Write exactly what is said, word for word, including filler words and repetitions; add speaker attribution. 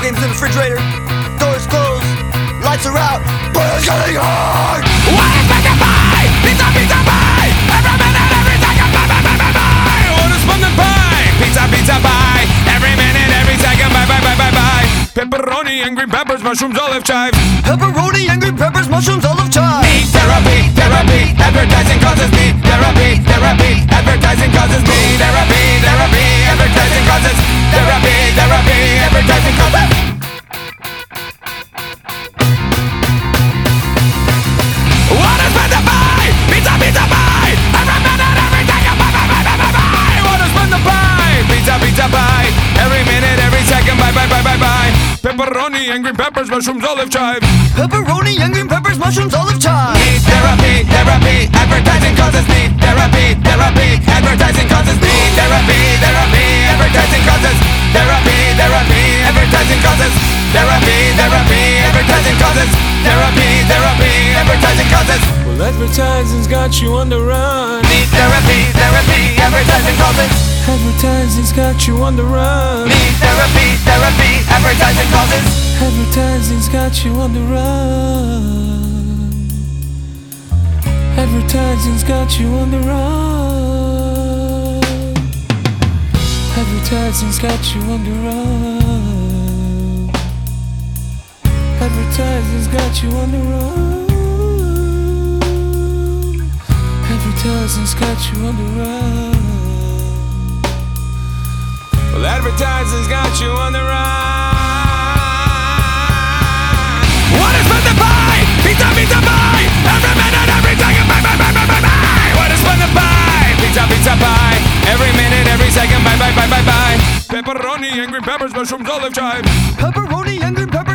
Speaker 1: games in the refrigerator, doors closed, lights are out, but it's getting hard.
Speaker 2: What is meant to buy? Pizza, pizza, buy. Every minute, every second, buy, buy, buy, buy, buy. What is fun to buy? Pizza, pizza, buy. Every minute, every second, buy, buy, buy, buy, buy. Pepperoni and green peppers, mushrooms, olive chives.
Speaker 1: Pepperoni and green peppers, mushrooms, olive chives.
Speaker 2: Me therapy, therapy. Advertising causes me therapy, therapy. Advertising causes me therapy, therapy. Advertising causes therapy, therapy. Advertising causes. What is meant to buy? Pizza, pizza, buy. Every minute, every second, buy, buy, buy, buy, buy, buy. What is meant to buy? Pizza, pizza, buy. Every minute, every second, buy, buy, buy, buy, buy. Pepperoni and green peppers, mushrooms, olive chives.
Speaker 1: Pepperoni and green peppers, mushrooms, olive chives.
Speaker 2: Need therapy, therapy. Advertising causes need therapy, therapy. Advertising causes need therapy, therapy. Advertising causes therapy, therapy. Advertising causes therapy, therapy. Advertising causes therapy, therapy. Advertising causes.
Speaker 3: Well, advertising's got you on the run.
Speaker 2: Need therapy, therapy. Advertising causes.
Speaker 3: Advertising's got you on the run.
Speaker 2: Need therapy, therapy. Advertising causes.
Speaker 3: Advertising's got you on the run. Advertising's got you on the run. Advertising's got you on the run. Advertising's got you on the run. Advertising's got you on the run.
Speaker 2: Well, advertising's got you on the run. What is fun to buy? Pizza, pizza, buy. Every minute, every second, buy, buy, buy, buy, buy, buy. What is fun to buy? Pizza, pizza, buy. Every minute, every second, buy, buy, buy, buy, buy. Pepperoni and green peppers, mushrooms, olive chives.
Speaker 1: Pepperoni and green peppers.